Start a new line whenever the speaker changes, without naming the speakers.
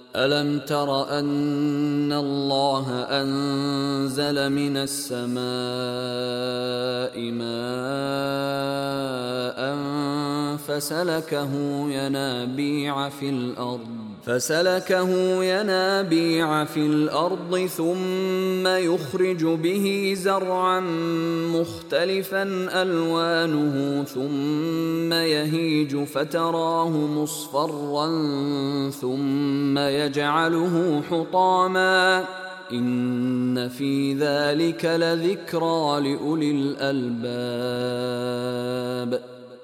ألم تر أن الله أنزل من السماء ماء فسلكه ينابيع في الأرض ثم يخرج به زرعا مختلفا ألوانه ثم يهيج فتراه مصفرا ثم يجعله حطاما إن في ذلك لذكرى لأولي الألباب.